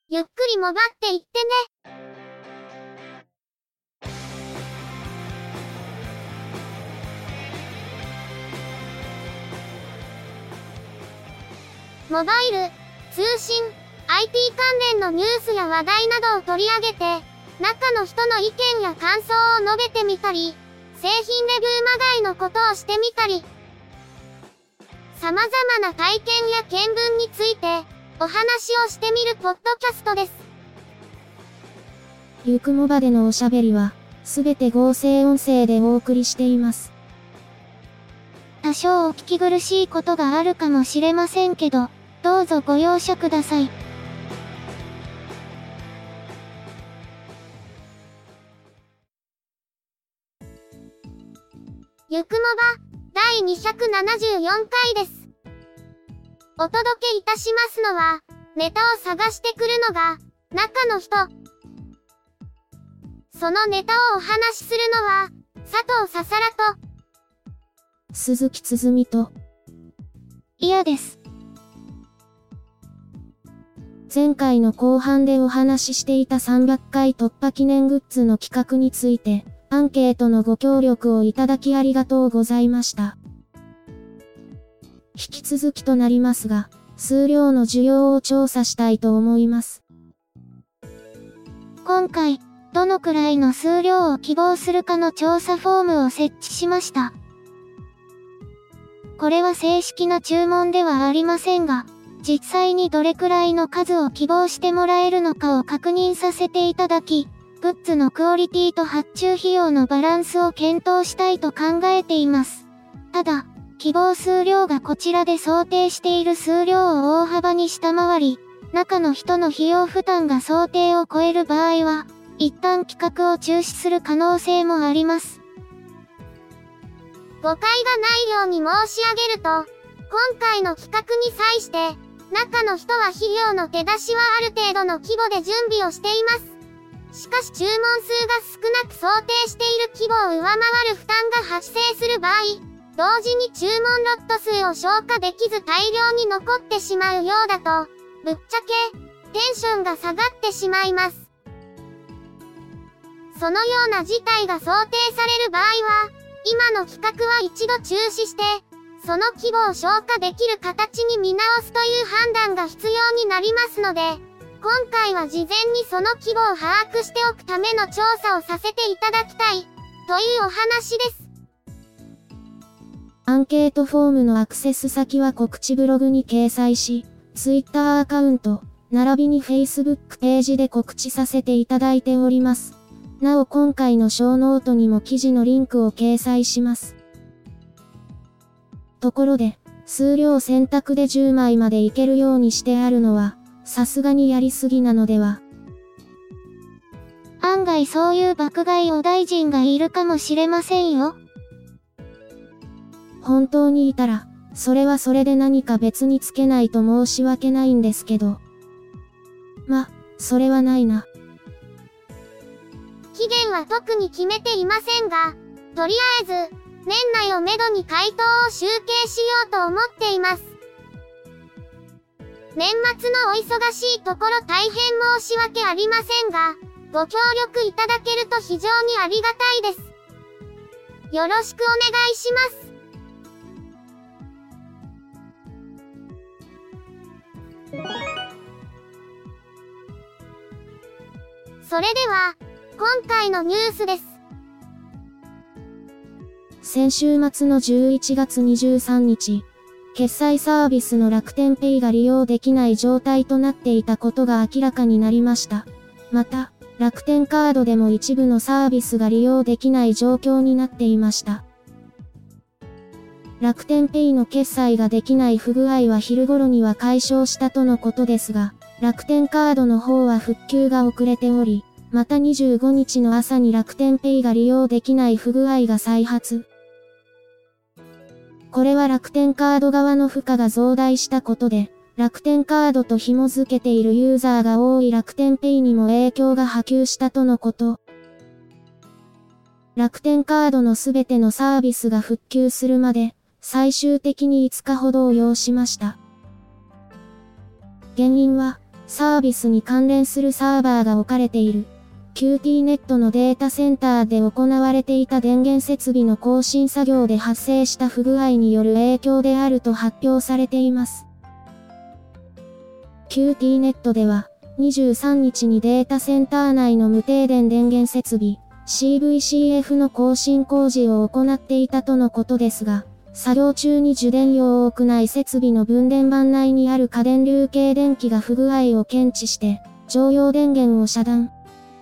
ゆっくりもばっていってね。モバイル、通信、IT 関連のニュースや話題などを取り上げて、中の人の意見や感想を述べてみたり、製品レビューまがいのことをしてみたり、様々な体験や見聞について、お話をしてみるポッドキャストです。 ゆくもばでのおしゃべりは、すべて合成音声でお送りしています。 多少お聞き苦しいことがあるかもしれませんけど、どうぞご容赦ください。ゆくもば、第274回です。お届けいたしますのは、ネタを探してくるのが、中の人。そのネタをお話しするのは、佐藤ささらと、 鈴木つづみと、 嫌です。 前回の後半でお話ししていた300回突破記念グッズの企画について、アンケートのご協力をいただきありがとうございました。引き続きとなりますが、数量の需要を調査したいと思います。 今回、どのくらいの数量を希望するかの調査フォームを設置しました。これは正式な注文ではありませんが、実際にどれくらいの数を希望してもらえるのかを確認させていただき、グッズのクオリティと発注費用のバランスを検討したいと考えています。ただ、希望数量がこちらで想定している数量を大幅に下回り、中の人の費用負担が想定を超える場合は、一旦企画を中止する可能性もあります。誤解がないように申し上げると、今回の企画に際して、中の人は費用の手出しはある程度の規模で準備をしています。しかし注文数が少なく想定している規模を上回る負担が発生する場合、同時に注文ロット数を消化できず大量に残ってしまうようだと、ぶっちゃけ、テンションが下がってしまいます。そのような事態が想定される場合は、今の企画は一度中止して、その規模を消化できる形に見直すという判断が必要になりますので、今回は事前にその規模を把握しておくための調査をさせていただきたい、というお話です。 アンケートフォームのアクセス先は告知ブログに掲載し、Twitter アカウント、並びに Facebook ページで告知させていただいております。なお今回の小ノートにも記事のリンクを掲載します。ところで、数量選択で10枚までいけるようにしてあるのは、さすがにやりすぎなのでは。 案外そういう爆買いお大臣がいるかもしれませんよ。 本当にいたら、それはそれで何か別につけないと申し訳ないんですけど。それはないな。期限は特に決めていませんが、とりあえず、年内をめどに回答を集計しようと思っています。年末のお忙しいところ大変申し訳ありませんが、ご協力いただけると非常にありがたいです。よろしくお願いします。それでは、今回のニュースです。 先週末の11月23日、決済サービスの楽天ペイが利用できない状態となっていたことが明らかになりました。また、楽天カードでも一部のサービスが利用できない状況になっていました。楽天ペイの決済ができない不具合は昼頃には解消したとのことですが、楽天カードの方は復旧が遅れており、また25日の朝に楽天ペイが利用できない不具合が再発。これは楽天カード側の負荷が増大したことで、楽天カードと紐付けているユーザーが多い楽天ペイにも影響が波及したとのこと。楽天カードのすべてのサービスが復旧するまで、最終的に5日ほどを要しました。原因は、 サービスに関連するサーバーが置かれている。QTNet のデータセンターで行われていた電源設備の更新作業で発生した不具合による影響であると発表されています。QTNet では、23日にデータセンター内の無停電電源設備、CVCF の更新工事を行っていたとのことですが、作業中に受電量多くない設備の分電盤内にある過電流系電気が不具合を検知して、常用電源を遮断。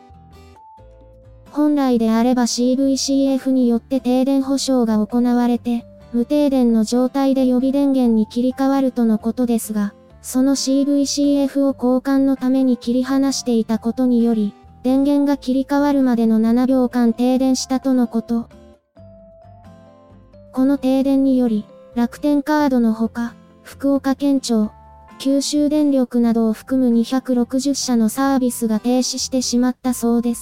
本来であれば CVCF によって停電保証が行われて、無停電の状態で予備電源に切り替わるとのことですが、その CVCF を交換のために切り離していたことにより、電源が切り替わるまでの7秒間停電したとのこと。この停電により、楽天カードのほか、福岡県庁、九州電力などを含む260社のサービスが停止してしまったそうです。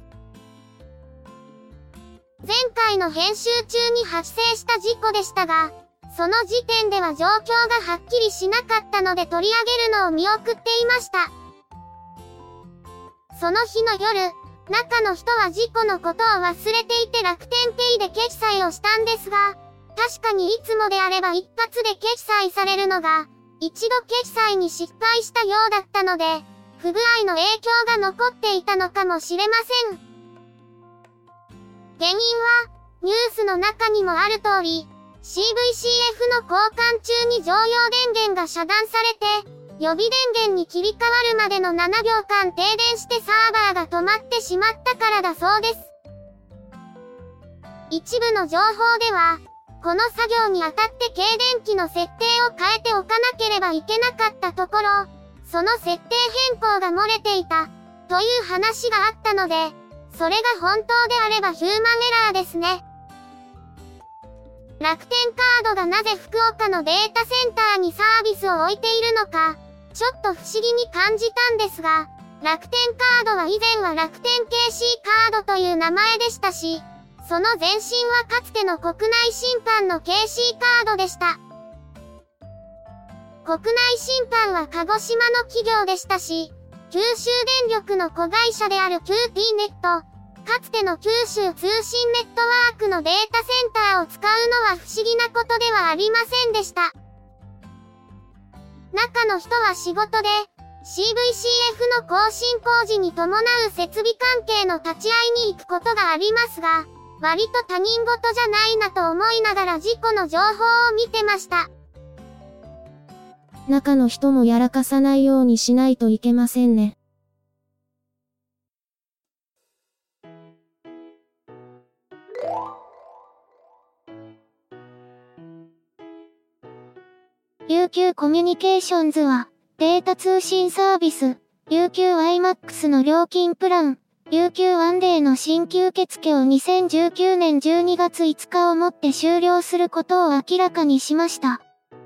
前回の編集中に発生した事故でしたが、その時点では状況がはっきりしなかったので取り上げるのを見送っていました。その日の夜、中の人は事故のことを忘れていて楽天ペイで決済をしたんですが、確かにいつもであれば一発で決済されるのが、一度決済に失敗したようだったので、不具合の影響が残っていたのかもしれません。原因は、ニュースの中にもある通り、CVCF の交換中に常用電源が遮断されて、予備電源に切り替わるまでの7秒間停電してサーバーが止まってしまったからだそうです。一部の情報では、この作業にあたって静電気の設定を変えておかなければいけなかったところ、その設定変更が漏れていた、という話があったので、それが本当であればヒューマンエラーですね。楽天カードがなぜ福岡のデータセンターにサービスを置いているのか、ちょっと不思議に感じたんですが、楽天カードは以前は楽天 KC カードという名前でしたし、その前身はかつての国内審判の KC カードでした。国内審判は鹿児島の企業でしたし、九州電力の子会社である QTNet、かつての九州通信ネットワークのデータセンターを使うのは不思議なことではありませんでした。中の人は仕事で CVCF の更新工事に伴う設備関係の立ち会いに行くことがありますが、割と他人事じゃないなと思いながら事故の情報を見てました。 中の人もやらかさないようにしないといけませんね。 UQ コミュニケーションズは、データ通信サービス、UQ-WiMAX の料金プラン、UQ ワンデーの新規受付を2019年12月5日をもって終了することを明らかにしました。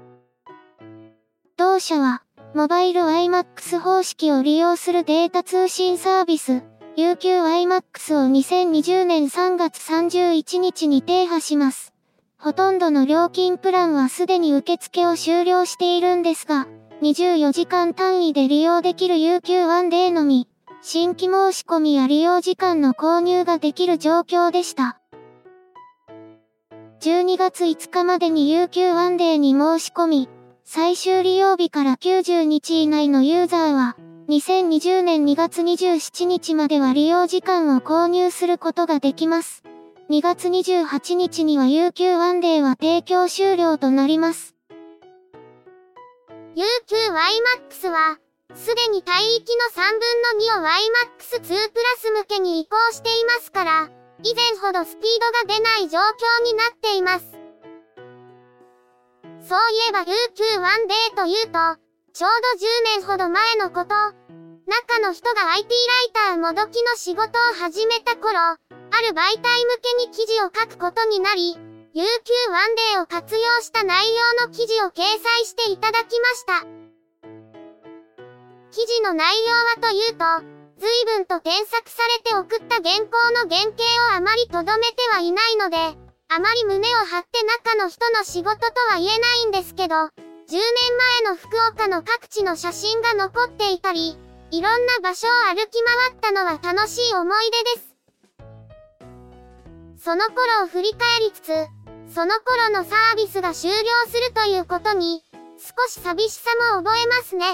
同社は、モバイル WiMAX 方式を利用するデータ通信サービス、UQ-WiMAX を2020年3月31日に停波します。ほとんどの料金プランはすでに受付を終了しているんですが、24時間単位で利用できる UQ ワンデーのみ、新規申し込みや利用時間の購入ができる状況でした。12月5日までに UQ ワンデーに申し込み、最終利用日から90日以内のユーザーは、2020年2月27日までは利用時間を購入することができます。2月28日には UQ ワンデーは提供終了となります。UQ-WiMAX は、すでに帯域の3分の2を WiMAX2 プラス向けに移行していますから、以前ほどスピードが出ない状況になっています。そういえば UQ ワンデーというと、ちょうど10年ほど前のこと、中の人が IT ライターもどきの仕事を始めた頃、ある媒体向けに記事を書くことになり、UQ ワンデーを活用した内容の記事を掲載していただきました。記事の内容はというと、随分と添削されて送った原稿の原型をあまり留めてはいないので、あまり胸を張って中の人の仕事とは言えないんですけど、 10年前の福岡の各地の写真が残っていたり、いろんな場所を歩き回ったのは楽しい思い出です。その頃を振り返りつつ、その頃のサービスが終了するということに、少し寂しさも覚えますね。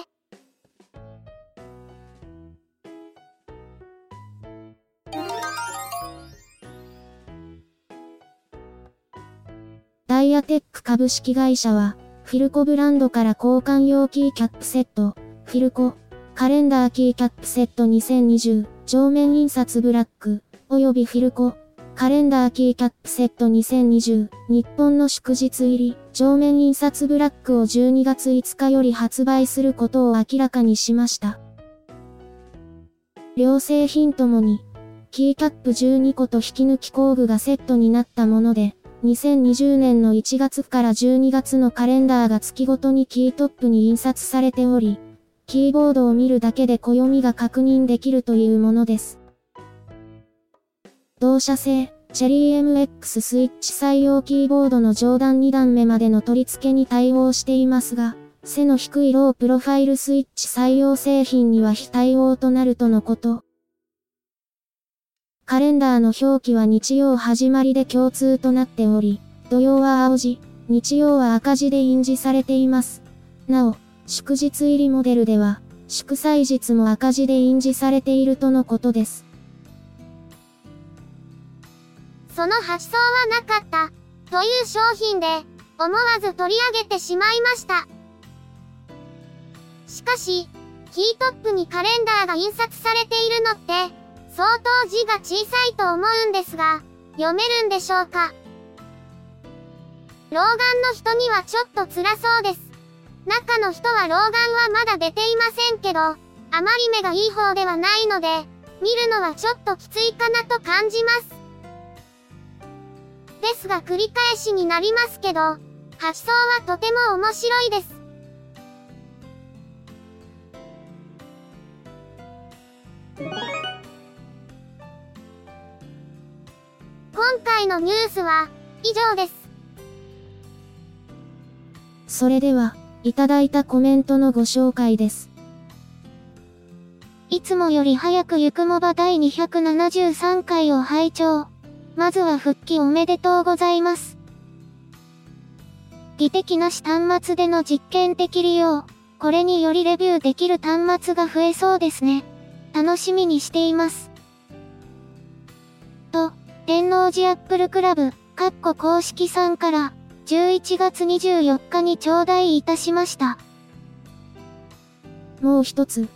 ダイアテック株式会社は、フィルコブランドから交換用キーキャップセット、フィルコ、カレンダーキーキャップセット2020、上面印刷ブラック、およびフィルコ、カレンダーキーキャップセット2020、日本の祝日入り、上面印刷ブラックを12月5日より発売することを明らかにしました。両製品ともに、キーキャップ12個と引き抜き工具がセットになったもので、2020年の1月から12月のカレンダーが月ごとにキートップに印刷されており、キーボードを見るだけで暦が確認できるというものです。同社製、チェリー MX スイッチ採用キーボードの上段2段目までの取り付けに対応していますが、背の低いロープロファイルスイッチ採用製品には非対応となるとのこと。カレンダーの表記は日曜始まりで共通となっており、土曜は青字、日曜は赤字で印字されています。なお、祝日入りモデルでは、祝祭日も赤字で印字されているとのことです。 その発想はなかった、という商品で、思わず取り上げてしまいました。しかし、キートップにカレンダーが印刷されているのって、相当字が小さいと思うんですが、読めるんでしょうか。老眼の人にはちょっと辛そうです。中の人は老眼はまだ出ていませんけど、あまり目がいい方ではないので、見るのはちょっときついかなと感じます。ですが繰り返しになりますけど、発想はとても面白いです。今回のニュースは以上です。 それでは、いただいたコメントのご紹介です。 いつもより早くゆくもば第273回を拝聴。まずは復帰おめでとうございます。技的なし端末での実験的利用。これによりレビューできる端末が増えそうですね。楽しみにしています。と、天王寺アップルクラブ、公式さんから、11月24日に頂戴いたしました。 もう一つ。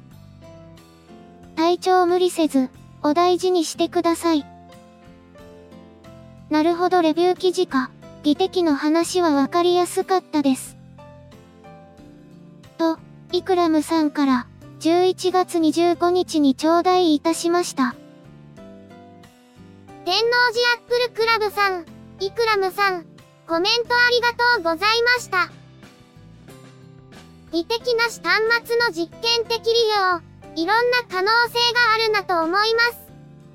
体調無理せず、お大事にしてください。なるほどレビュー記事か。技的の話はわかりやすかったです。と、イクラムさんから、11月25日に頂戴いたしました。天王寺アップルクラブさん、イクラムさん、コメントありがとうございました。技的なし端末の実験的利用、いろんな可能性があるなと思います。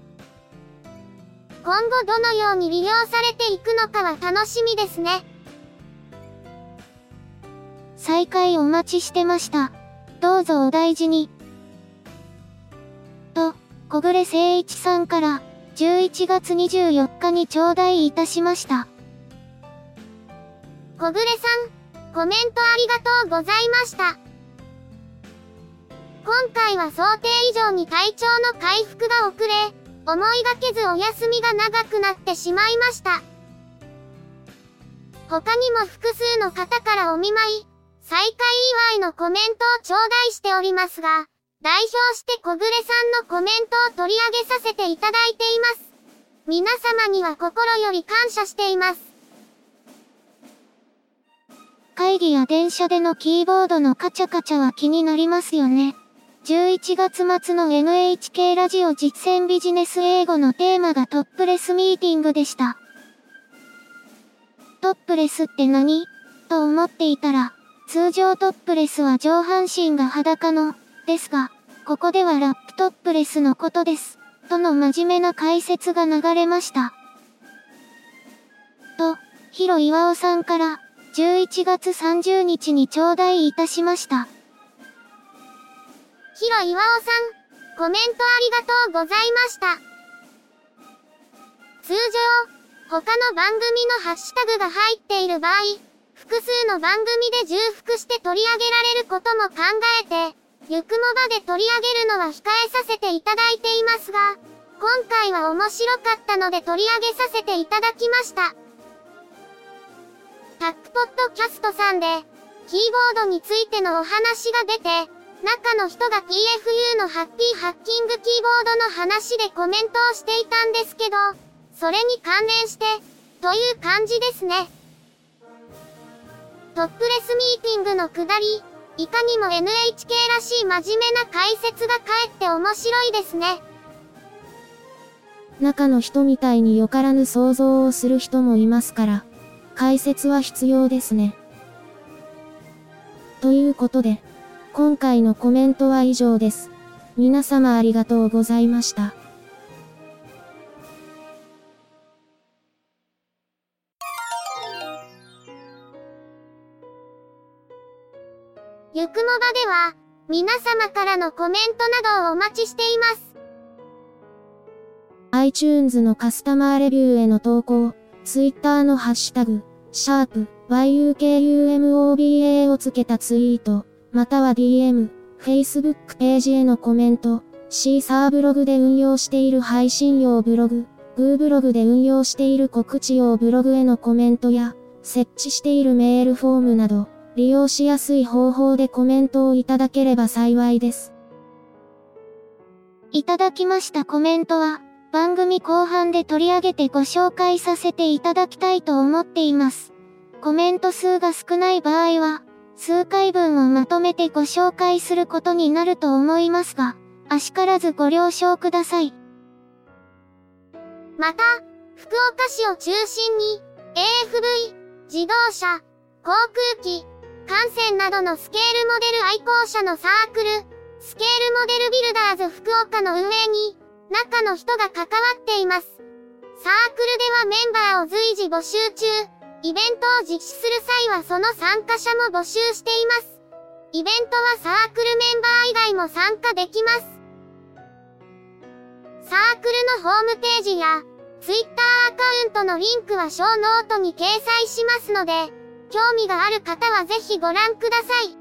今後どのように利用されていくのかは楽しみですね。再開お待ちしてました。どうぞお大事に。と、小暮誠一さんから、11月24日に頂戴いたしました。小暮さん、コメントありがとうございました。今回は想定以上に体調の回復が遅れ、思いがけずお休みが長くなってしまいました。他にも複数の方からお見舞い、再開祝いのコメントを頂戴しておりますが、代表して小暮さんのコメントを取り上げさせていただいています。皆様には心より感謝しています。会議や電車でのキーボードのカチャカチャは気になりますよね。11月末の NHK ラジオ実践ビジネス英語のテーマがトップレスミーティングでした。トップレスって何？と思っていたら、通常トップレスは上半身が裸の、ですが、ここではラップトップレスのことです。との真面目な解説が流れました。と、ヒロ岩尾さんから、 11月30日に頂戴いたしました。 ヒロイワオさん、コメントありがとうございました。通常、他の番組のハッシュタグが入っている場合、複数の番組で重複して取り上げられることも考えて、ゆくもばで取り上げるのは控えさせていただいていますが、今回は面白かったので取り上げさせていただきました。タックポッドキャストさんで、キーボードについてのお話が出て、中の人が PFU のハッピーハッキングキーボードの話でコメントをしていたんですけど、それに関連して、という感じですね。トップレスミーティングのくだり、いかにも NHK らしい真面目な解説がかえって面白いですね。 中の人みたいによからぬ想像をする人もいますから、解説は必要ですね。ということで、今回のコメントは以上です。皆様ありがとうございました。 ゆくもばでは、皆様からのコメントなどをお待ちしています。 iTunes のカスタマーレビューへの投稿、Twitter のハッシュタグ、#YUKUMOBA をつけたツイート、または DM、Facebook ページへのコメント、シーサーブログで運用している配信用ブログ、グーブログで運用している告知用ブログへのコメントや、設置しているメールフォームなど、利用しやすい方法でコメントをいただければ幸いです。 いただきましたコメントは、番組後半で取り上げてご紹介させていただきたいと思っています。コメント数が少ない場合は、数回分をまとめてご紹介することになると思いますが、あしからずご了承ください。 また、福岡市を中心に、AFV、自動車、航空機、艦船などのスケールモデル愛好者のサークル、スケールモデルビルダーズ福岡の運営に、中の人が関わっています。サークルではメンバーを随時募集中、イベントを実施する際はその参加者も募集しています。イベントはサークルメンバー以外も参加できます。サークルのホームページや、Twitter アカウントのリンクはショーノートに掲載しますので、興味がある方はぜひご覧ください。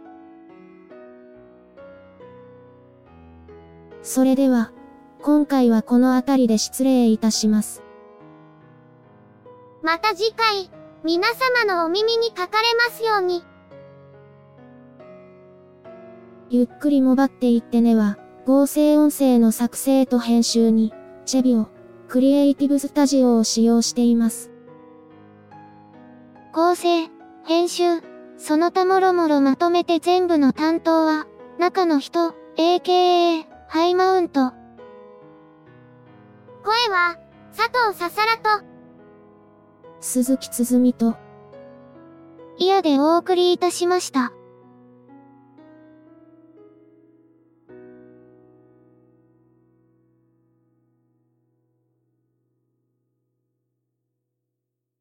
それでは、今回はこの辺りで失礼いたします。 また次回、皆様のお耳にかかれますように。 ゆっくりもばっていってねは、合成音声の作成と編集に、チェビオ、クリエイティブスタジオを使用しています。 構成、編集、その他もろもろまとめて全部の担当は、中の人、AKA、ハイマウント。 声は、佐藤ささらと、 鈴木つづみと、 イヤでお送りいたしました。